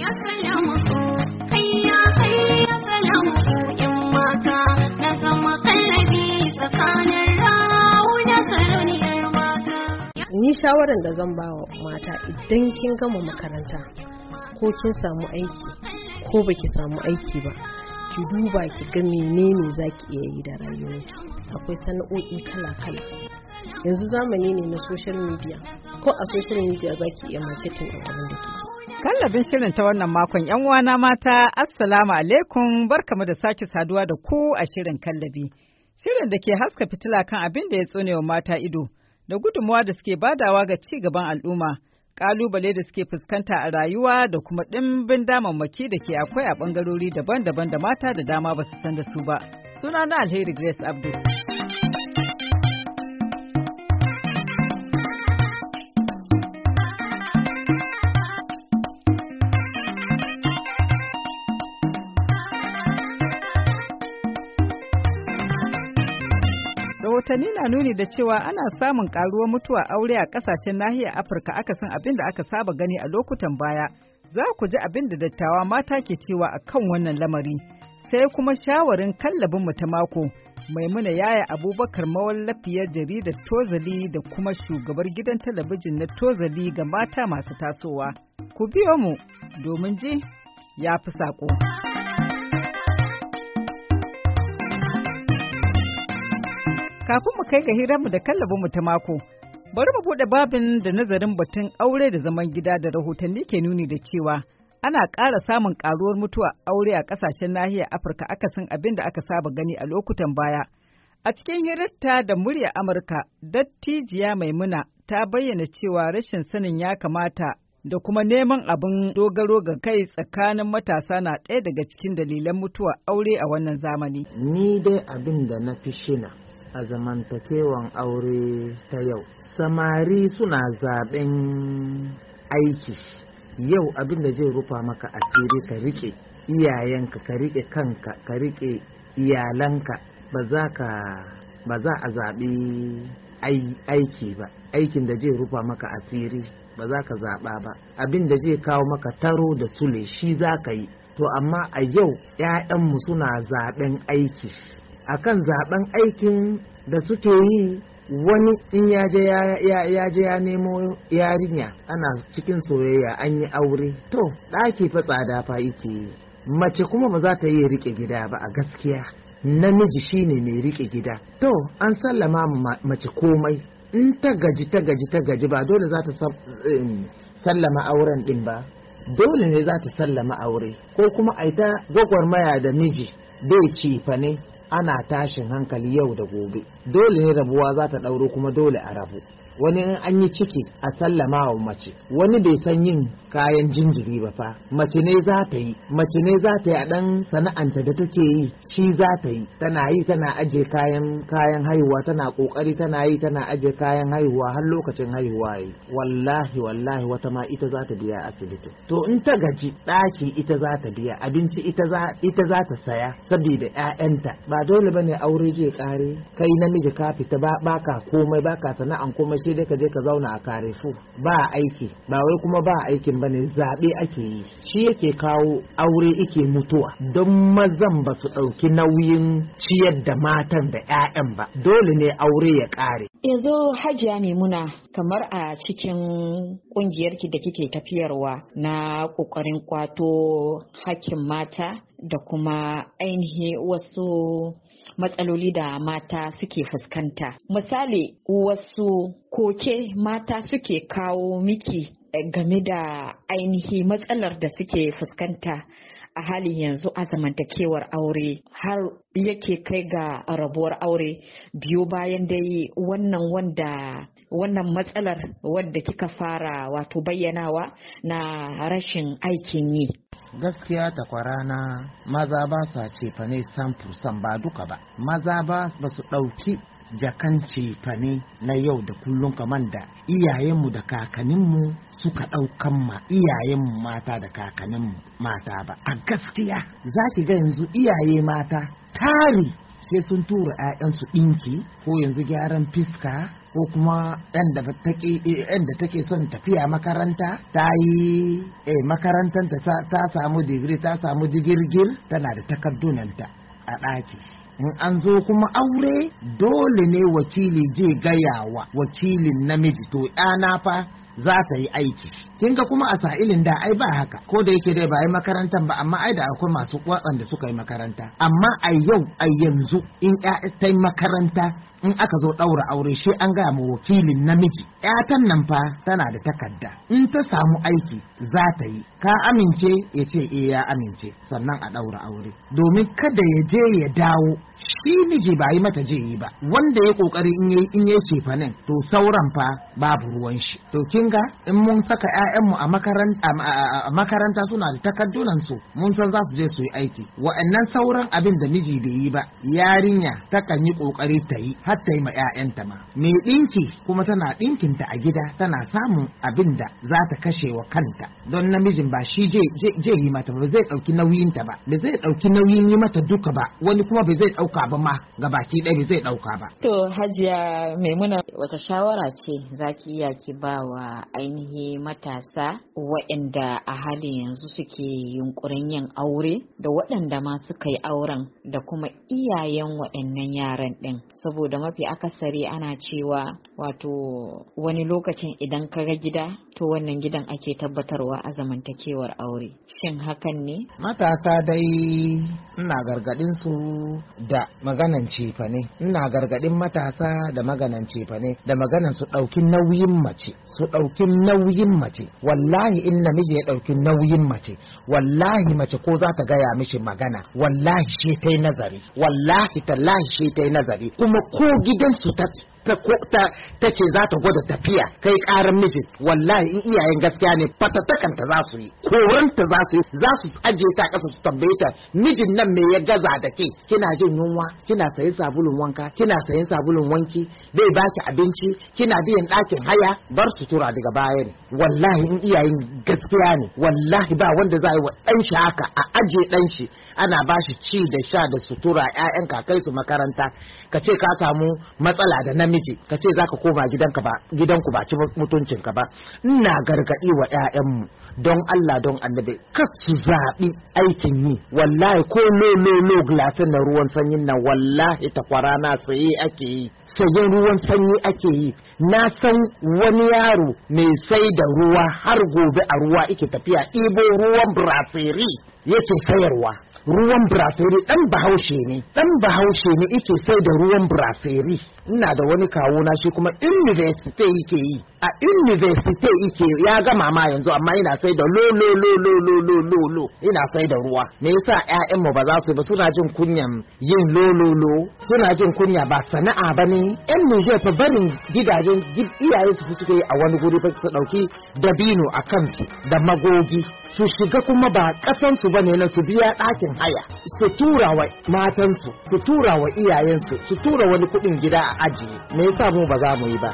Ni shawaran da zan ba wa mata, idan kin gama makaranta ko kin samu aiki ko baki samu aiki ba, ki duba ki ga menene zaki iya yi da rayuwarki. Akwai sana'o'i kala-kala. Yanzu zamani ne na social media. Ko a social media zaki iya marketing din abin da kike. Kallabin shirin ta wannan makon, yan uwana mata, assalamu alaikum, barkamu da sake saduwa da ku a shirin kallabi. Shirin da ke haska fitila kan abin da ya tsonewa mata ido, da gudunmawa da suke badawa ga ci gaban al'umma, ƙalubale da suke fuskanta a rayuwa da kuma ɗimbin damammaki da ke akwai a ɓangarori daban-daban da mata da dama ba su san da su ba. Sunana Alheri Grace Abdul. Rahotanni na nuni da cewa ana samun karuwar mutuwa aure a kasashen nahiyar Afirka akasin abin da aka saba gani a lokutan baya. Za ku ji abin da dattawa mata ke cewa a kan wannan lamari. Sai kuma shawarin kallabinmu ta mako. Maimuna Yaya Abubakar, mawallafiyar jaridar Tozali da kuma shugabar gidan talabijin na Tozali ga mata masu tasowa. Ku biyo mu domin ji ya fi saƙo. Kafin mu kai ga hiranmu da kallabinmu ta mako, bari mu buɗe babin da nazarin batun aure da zaman gida da rahotanni ke nuni da cewa ana ƙara samun ƙaruwar mutuwa aure a ƙasashen nahiyar Afirka akasin abin da aka saba gani a lokutan baya. A cikin hirarta da murya Amurka, dattijiya Maimuna ta bayyana cewa rashin sanin ya kamata da kuma neman abin dogaro ga kai tsakanin matasa na ɗaya daga cikin dalilan mutuwa aure a wannan zamani. Ni dai abin da na fi shina a zamantakewan aure ta yau, samari suna zaben aiki. Yau abin da zai rufa maka asiri, ka rike iyayenka, ka rike kanka, ka rike iyalanka. Ba za a zaɓi aiki ba. Aikin da zai rufa maka asiri ba za ka zaɓa ba. Abin da zai kawo maka taro da sule shi za ka yi. To amma a yau 'ya'yanmu suna zaben aiki. Akan zaben aikin da suke yi, wani in ya je ya nemo yarinya, ana cikin soyayya, an yi aure, to ɗaki fa tsada fa yake yi. Mace kuma ba za ta yi rike gida ba, a gaskiya namiji shine mai rike gida. To an sallama mace komai, in ta gaji ba dole za ta sallama auren din ba, dole ne za ta sallama aure. Ko kuma a ta gwagwarmaya da miji bai ci fa ne, ana tashin hankali yau da gobe. Dole ne rabuwa za ta ɗauro, kuma dole a rabu. Wani in an yi ciki a sallama wa mace, wani bai san yin kayan jinjiri ba fa, mace ne za ta yi a ɗan sana'anta da take yi, shi za ta yi, tana aje kayan haihuwa, tana kokari tana aje kayan haihuwa har lokacin haihuwa yi. Wallahi wata ma ita za ta biya asibiti. To in ta gaji, ɗaki ita za ta biya, abinci ita za ta saya saboda 'ya'yanta. Ba dole bane aure je kare, kai namiji ka fita baka komai, baka sana'an komai, sai dai ka je ka zauna a karefu, ba aiki. Ba wai kuma ba aikin bane, zaɓe ake yi, shi yake kawo aure yake mutuwa, don mazan ba su ɗauki nauyin ciyar da matan da 'ya'yan ba. Dole ne aure ya ƙare. Yanzu Hajiya Maimuna, kamar a cikin ƙungiyarki da kike tafiyarwa na ƙoƙarin kwato hakkin mata da kuma ainihi wasu matsaloli da mata suke fuskanta. Misali, wasu koke mata suke kawo miki game da ainihi matsalar da suke fuskanta a halin yanzu a zamantakewar aure, har yake kai ga rabuwar aure biyo bayan dai wannan matsalar wadda kika fara wato bayyanawa na rashin aikin yi. Gaskiya takwarana, maza ba sa cefane 100% ba duka ba. Maza ba su ɗauki jakan cefane na yau da kullum kamar da iyayenmu da kakanninmu suka ɗaukan ma iyayenmu mata da kakanninmu mata ba. A gaskiya za ki ga yanzu iyaye mata tari sai sun tura 'ya'yansu ɗinki, ko yanzu gyaran fiska, ko kuma ɗan da take son tafiya makaranta ta yi makarantanta ta samu digiri ta samu digirgir tana da takardunanta a ɗaki. In an zo kuma aure dole ne wakili je gayawa wakilin namiji to ɗana fa za ta yi aiki. Kin ga kuma a sa'ilin da ai ba haka, ko da yake dai ba yi makarantar ba, amma ai da akwai masu waɗanda suka yi makaranta. Amma a yau a yanzu in ta yi makaranta in aka zo ɗaura aure shi an gaya ma wakilin namiji ƴatan nan fa tana da takarda, in ta samu aiki za ta yi, ka amince ya ce ya amince, sannan a ɗaura aure, domin kada ya je ya dawo shi miji ba yi mata je yi ba, wanda ya kokari in ya cefanen to sauran fa babu ruwan shi. To kin ga in mun saka ƴaƴanmu a makaranta suna da takardunan su, mun san za su je su yi aiki, wa'annan sauran abin da miji bai yi ba yarinya takan yi kokari ta yi har ta yi ma ƴaƴanta ma. Me ɗinki kuma tana ɗinkinta a gida, tana samun abin da za ta kashe wa kanta, don namijin ba shi je yi mata ba zai ɗauki nauyinta ba, ba zai ɗauki nauyin yi mata duka ba, wani kuma ba zai ɗauka ba ma gabaki ɗaya ba zai ɗauka ba. To Hajiya Maimuna, wata shawara ce zaki iya ki ba wa ainihi matasa waɗanda a halin yanzu suke yunkurin yin aure da waɗanda ma suka yi auren da kuma iyayen waɗannan yaran ɗin, saboda mafi akasari ana cewa wato wani lokacin idan ka ga gida to wannan gidan ake tabbatarwa a zamantakewar aure, shin hakan ne? Matasa dai ina gargadin su da maganan cefane, ina gargadin matasa da maganan cefane, da maganan su ɗauki nauyin mace, su ɗauki nauyin mace. Wallahi in namiji ya ɗauki nauyin mace, wallahi mace ko za ta gaya mishi magana, wallahi shi ta yi nazari, wallahi tallahi shi ta yi nazari, kuma ko gidansu ta ce za ta gwada tafiya kai karan mijin, wallahi in iyayen gaskiya ne fatatakanta za su yi, koranta za su yi, za su ajiye ta kasa su tambaye ta mijin nan me ya gaza da ke, kina jin yunwa, kina sayin sabulun wanka, kina sayin sabulun wanki, bai baki abinci, kina biyan ɗakin haya, bar sutura daga baya ne. Wallahi in iyayen gaskiya ne, wallahi ba wanda za a yi wa ɗan shi haka, a ajiye ɗan shi ana ba shi ci da sha da sutura, ƴaƴan kakai su makaranta, ka ce ka samu matsala da namiji, ka ce za ka koma gidanku ba ci mutuncinka ba. Ina gargaɗi wa ƴaƴanmu don Allah don annabi kas su zaɓi aikin yi, wallahi ko lo glasin na ruwan sanyin nan wallahi takwara na saye ake yi, sayen ruwan sanyi ake yi. Na san wani yaro mai sai da ruwa har gobe a ruwa yake tafiya ɗibo ruwan brasserie yake sayarwa. Ruwan brasserie dan bahaushe ne yake sai da ruwan brasserie. Ina da wani kawo na shi kuma university yake yi, a university yake ya gama ma yanzu, amma ina sai da lo ina sai da ruwa. Me yasa ƴaƴanmu ba za su ba? Suna jin kunyan yin lo suna jin kunya, ba sana'a bane. Ƴan Niger fa barin gidajen iyaye su suke yi a wani guri, fa su dauki dabino a kansu da magogi su shiga, kuma ba kasansu bane na su biya ɗakin haya, su tura wa matansu, su tura wa iyayensu, su tura wani kuɗin gida a ajiye. Me yasa mu ba za mu yi ba?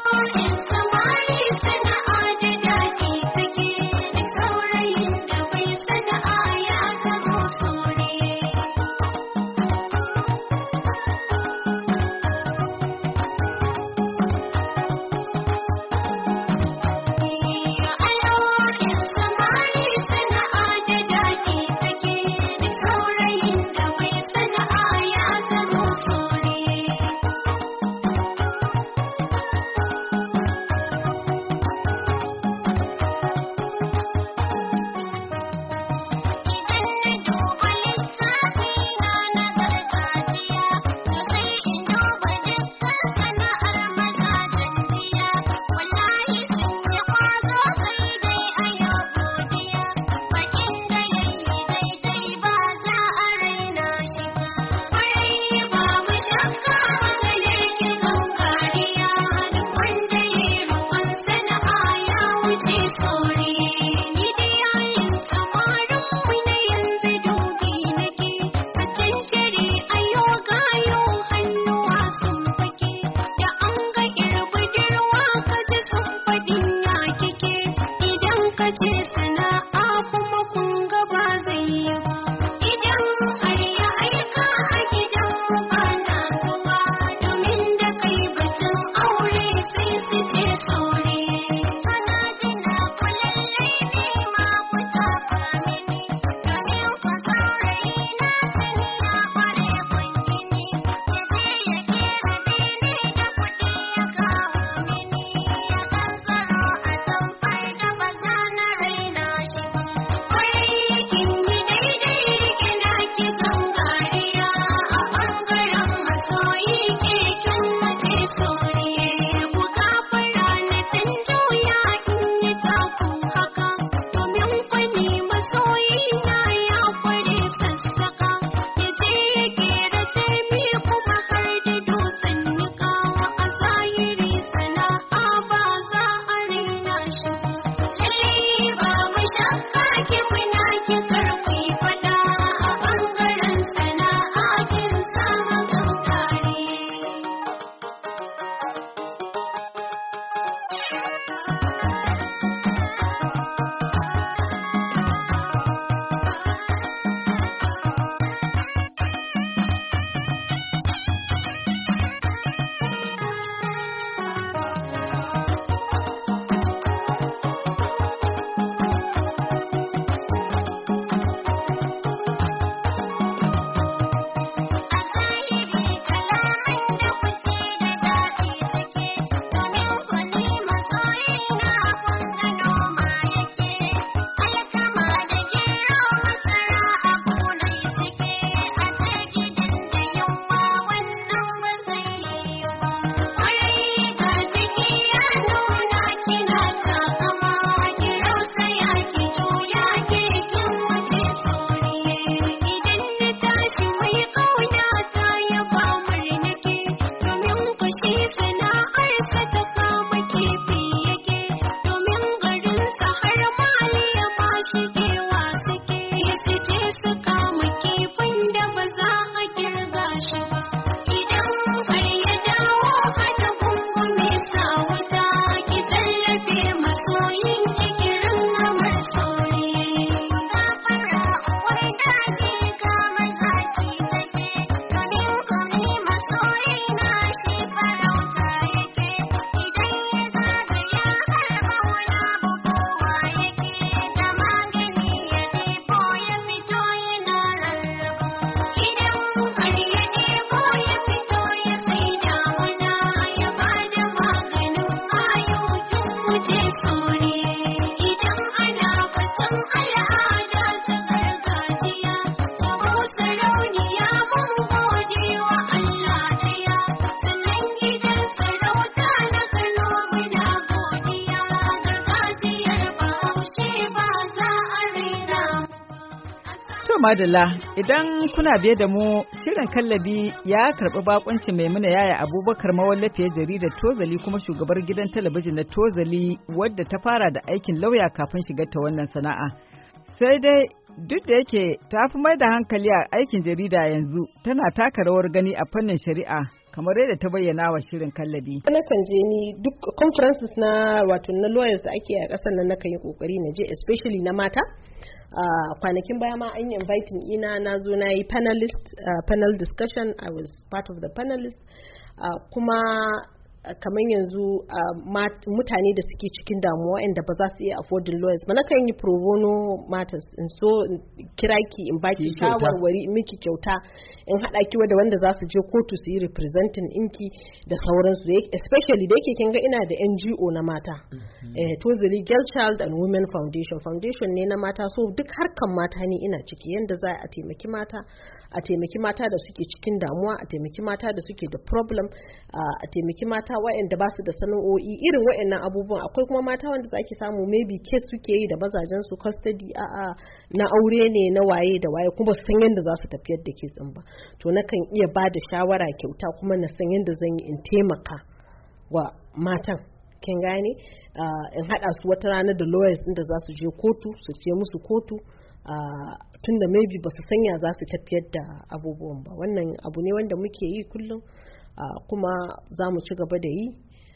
To madalla, idan kuna biye da mu, shirin kallabi ya karɓi bakuncin Maimuna Yaya Abubakar mawallafiyar jaridar Tozali kuma shugabar gidan talabijin na Tozali wadda ta fara da aikin lauya kafin shigar ta wannan sana'a. Sai dai duk da yake ta fi mai da hankali a aikin jarida yanzu, tana taka rawar gani a fannin shari'a kamar yadda ta bayyana wa shirin kallabi. Nakan je ni duk conferences na wato na lawyers da ake a ƙasar nan nakan yi kokari na je, especially na mata. Kwanakin baya ma an yi inviting ina na zo na yi panel discussion. I was part of the panelist. Kuma kamar yanzu mutane da suke cikin damuwa inda ba za su iya affording lawyers ba, nakan yi pro bono matters in so kira ki in baki shawarwari miki kyauta in haɗa ki da wanda za su je kotu su yi representing inki da sauransu, especially da yake kinga ina da NGO na mata, Tozali Girl Child and Women Foundation ne na mata, so duk harkan mata ne ina ciki, yanda za a taimaki mata da suke cikin damuwa, a taimaki mata da suke da problem, a taimaki mata waɗanda ba su da sana'o'i, irin waɗannan abubuwan. Akwai kuma mata wanda zaki samu maybe case suke yi da mazajen su custody, na aure ne na waye da waye, kuma su san yadda za su tafiyar da case din ba. To nakan iya ba da shawara kyauta kuma na san yadda zan yi in taimaka wa matan, kin gane, in haɗa su wata rana da lawyers inda za su je kotu su ce musu kotu, tunda maybe ba su sanya za su tafiyar da abubuwan ba. Wannan abu ne wanda muke yi kullum. Kuma za mu ci gaba da yi.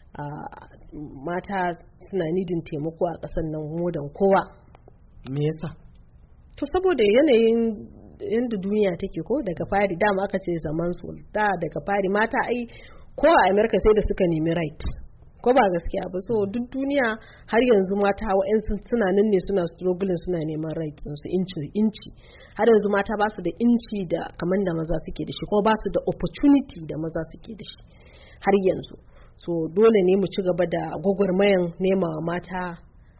Mata suna nidin taimako a ƙasar nan modan kowa. Me yasa? To saboda yanayin yadda duniya take, ko daga fari dama aka ce zaman su da daga fari mata ai ko a America sai da suka nemi right, ko ba gaskiya ba. So duk duniya har yanzu mata wa'yansu suna nan ne suna struggling, suna neman rights su inci. Har yanzu mata ba su da inci da kamar da maza suke da shi, kuma ba su da opportunity da maza suke da shi har yanzu. So dole ne mu ci gaba da gwagwarmayan nema mata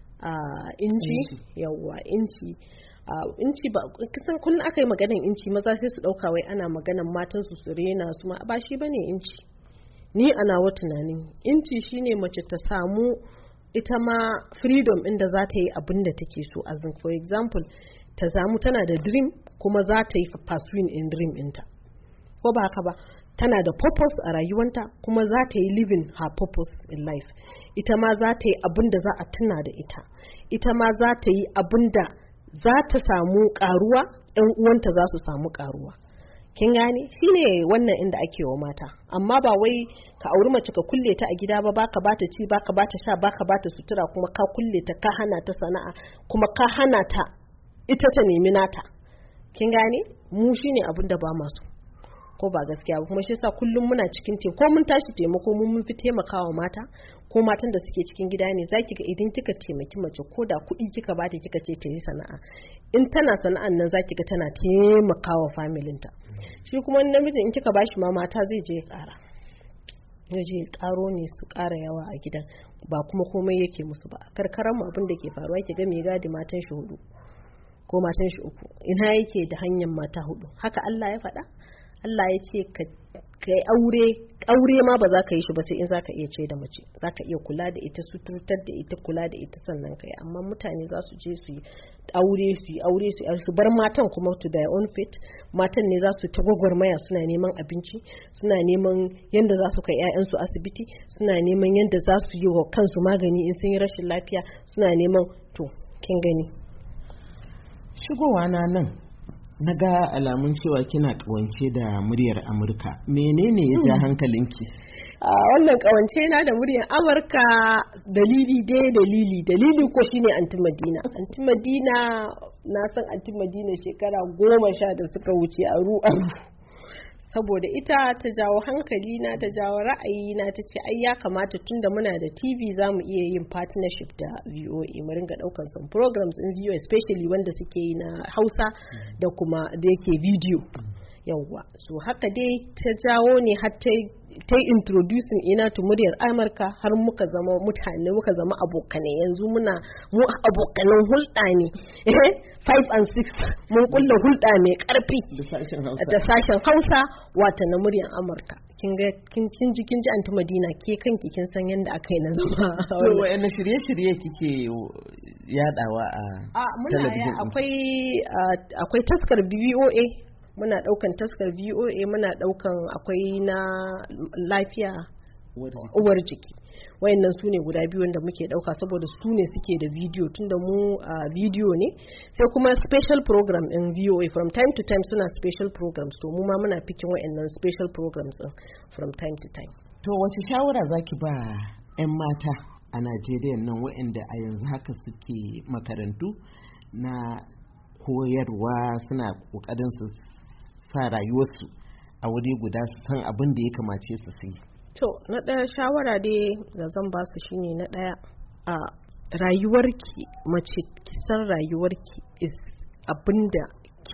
inci. Yawwa inci. Inci ba kisan kullum aka yi maganan inci maza sai su dauka wai ana maganan matan su rena su, ma ba shi bane inci. Ni ana wa tunanin inci shine mace ta samu ita ma freedom inda za ta yi abin da take so. As in for example, ta samu tana da dream kuma za ta yi pursuing in dream ɗinta, ko ba haka ba, tana da purpose a rayuwanta kuma za ta yi living her purpose in life. Ita ma za ta yi abin da za a tuna da ita ma za ta yi abin da za ta samu karuwa, 'yan uwanta za su samu karuwa. Kin gane, shine wannan inda ake wa mata. Amma ba wai ka auri mace ka kulle ta a gida ba, baka bata ci, baka bata sha, baka bata sutura, kuma ka kulle ta, ka hana ta sana'a, kuma ka hana ta ita ta nemi nata. Kin gane, mu shine abin da ba masu, ko ba gaskiya ba. Kuma shi yasa kullum muna cikin ko mun tashi taimako mun fi taimakawa mata, ko matan da suke cikin gida ne. Zaki ga idan kika taimaki mace, ko da kuɗi kika bata kika ce ta yi sana'a, in tana sana'an nan zaki ga tana taimakawa familinta. Shi kuma namijin in kika bashi ma mata zai je ƙara, zai je ƙaro ne su ƙara yawa a gidan, ba kuma komai yake musu ba. Karkaran mu abin da ke faruwa ki ga mai gadi matan shi 4 ko matan shi 3, ina yake da hanyar mata 4? Haka Allah ya faɗa. Allah ya ce ka yi aure ma ba za ka yi shi ba sai in za ka iya ce da mace, za ka iya kula da ita, suturtar da ita, kula da ita, sannan ka yi. Amma mutane za su je su yi aure su bar matan kuma to their own fate. Matan ne za su ta gwagwarmaya, suna neman abinci, suna neman yadda za su kai 'ya'yansu asibiti, suna neman yadda za su yi wa kansu magani in sun yi rashin lafiya, suna neman, to kin gani. Shigowa na nan na ga alamun cewa kina kawance da muryar Amurka, menene ya ja hankalinki? Wannan kawance na da muryar Amurka dalili ko shine Anti Madina. Na san Anti Madina shekara 10 da suka wuce aru saboda ita ta jawo hankali na, ta jawo ra'ayi na, ta ce ai ya kamata tunda muna da TV za mu iya yin partnership da VOA, mu ringa daukar some programs in VOA, especially wanda suke yi na Hausa da kuma da yake video. yawwa. So haka dai ta jawo ne har ta introducing ina to muryar Amurka har muka zama mutane, muka zama abokanai. Yanzu mu abokanan hulɗa ne 5 and 6 mun kulla hulɗa mai ƙarfi da sashen Hausa wata na muryar Amurka. kin ji Anti Madina, ke kanki kin san yadda aka yi na zama. To wayanne shirye-shirye kike yadawa a talabijin? Akwai taskar VOA, muna daukan taskar VOA, muna daukan akwai na lafiya uwar jiki. Wayannan su ne guda biyu wanda muke dauka saboda su ne suke da video, tunda mu video ne. Sai kuma special program in VOA from time to time suna special programs, to mu ma muna pikin wayannan special programs din from time to time. To wace shawara zaki ba 'yan mata a Najeriya nan wayanda a yanzu haka suke makarantu na koyarwa, suna kokarin su sa rayuwarsu a wuri guda, su san abin da ya kamace su yi? To, na ɗaya shawara dai da zan ba su shine na ɗaya, a rayuwarki mace, ki san rayuwarki is abinda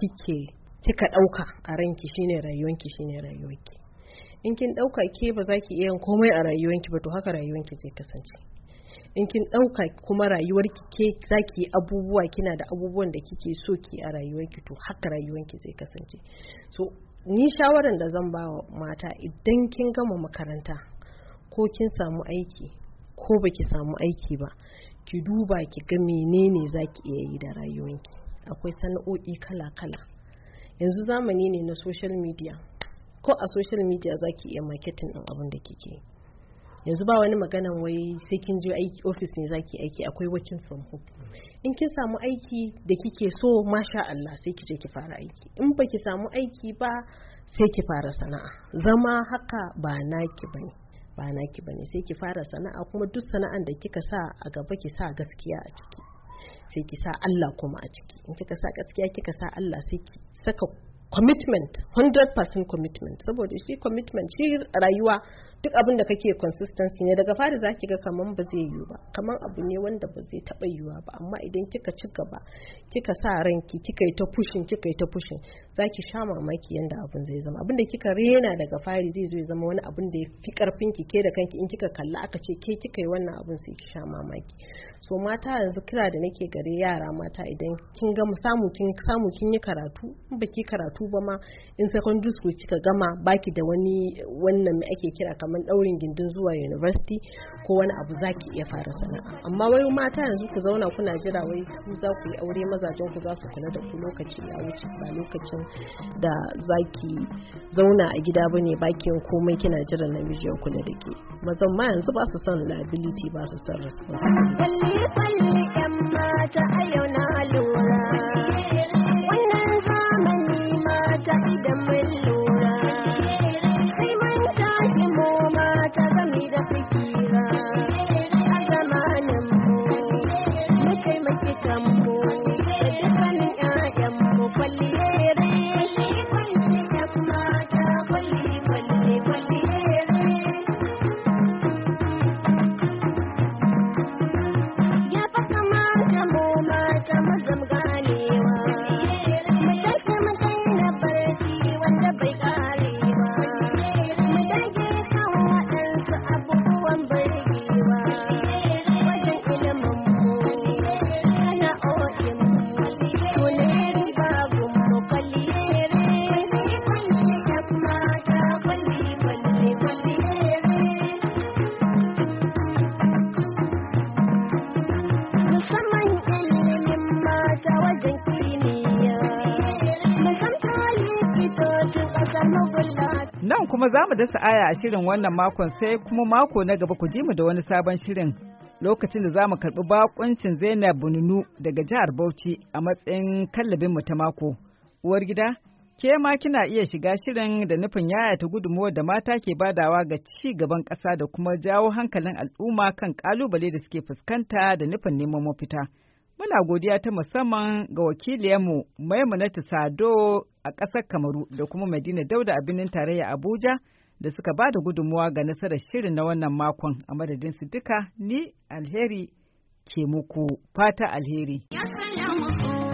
kika ɗauka a ranki shine rayuwarki. In kin ɗauka ke ba za ki iya komai a rayuwarki ba, to haka rayuwarki zai kasance. In kin ɗauka kuma rayuwarki ke za ki yi abubuwa, kina da abubuwan da kike so ki a rayuwarki, to haka rayuwarki zai kasance. So ni shawaran da zan ba wa mata, idan kin gama makaranta ko kin samu aiki ko baki samu aiki ba, ki duba ki ga menene zaki iya yi da rayuwanki. Akwai sana'o'i kala-kala. Yanzu zamani ne na social media, ko a social media zaki iya marketing din abin da kike. Yanzu ba wani maganan wai sai kin je aiki office ne zaki aiki, akwai working from home. In kin samu aiki da kike so, masha Allah, sai ki je ki fara aiki. In baki samu aiki ba, sai ki fara sana'a. Zama haka ba naki bane, sai ki fara sana'a, kuma duk sana'an da kika sa a gaba ki sa gaskiya a ciki, sai ki sa Allah kuma a ciki. In kika sa gaskiya, kika sa Allah, sai ki saka commitment, 100% commitment, saboda shi commitment, shi rayuwa duk abin da kake consistency ne. Daga fari zaki ga kaman ba zai yiwu ba, kaman abu ne wanda ba zai taba yiwuwa ba, amma idan kika ci gaba, kika sa ranki, kika yi ta pushing, zaki sha mamaki yanda abin zai zama. Abin da kika rena daga fari zai zo ya zama wani abin da ya fi karfin ki, ke da kanki in kika kalla aka ce ke kika yi wannan abin, sai ki sha mamaki. So mata, yanzu kira da nake gare yara mata, idan kin ga kin yi karatu, in baki karatu ba ma, in secondary school kika gama, baki da wani wannan me ake kira kamar daurin gindin zuwa university ko wani abu, zaki iya fara sana'a. Amma wai mata yanzu ku zauna kuna jira wai ku za ku yi aure, mazajen ku za su kula da ku, lokaci ya wuce. Ba lokacin da zaki zauna a gida bane baki yin komai kina jira namiji ya kula da ke. Mazan ma yanzu ba su son liability, ba su son responsibility. Kwalli yan mata a yau na lura, wannan zamani mata idan mun lura, sai mun tashi mu mata game da fikira. A zamanin mu taimaki kanmu da dukkanin 'ya'yanmu. Kwalliyere, kwalli yan mata, kwalliyere. Ya fa kamata mu mata mu zam ganewa, mu tashi mu daina barci wanda bai kare ba, mu dage kan waɗansu abubuwan burgewa, wajen iliminmu, sana'o'inmu, su ne riba gunmu. Kwalliyere, kwalli yan mata, kwalliyere. Musamman ilimin mata wajen kimiyya, musamman likitocin ƙasar magulla. Nan kuma za mu dasa aya a shirin wannan makon, sai kuma mako na gaba ku ji mu da wani sabon shirin, lokacin da za mu karɓi bakuncin Zainab Bununu daga jihar Bauchi a matsayin kallabin mu ta mako. Uwar gida, ke ma kina iya shiga shirin da nufin yayata gudunmuwar da mata ke badawa ga ci gaban ƙasa da kuma jawo hankalin al'umma kan ƙalubale da suke fuskanta da nufin neman mafita. Muna godiya ta musamman ga wakiliyarmu Maimunatu Sado a ƙasar Kamaru da kuma Madina Dauda a birnin tarayya Abuja da suka ba da gudunmuwa ga nasarar shirin na wannan makon. A madadin su duka, ni Alheri ke muku fata alheri. Ya salamu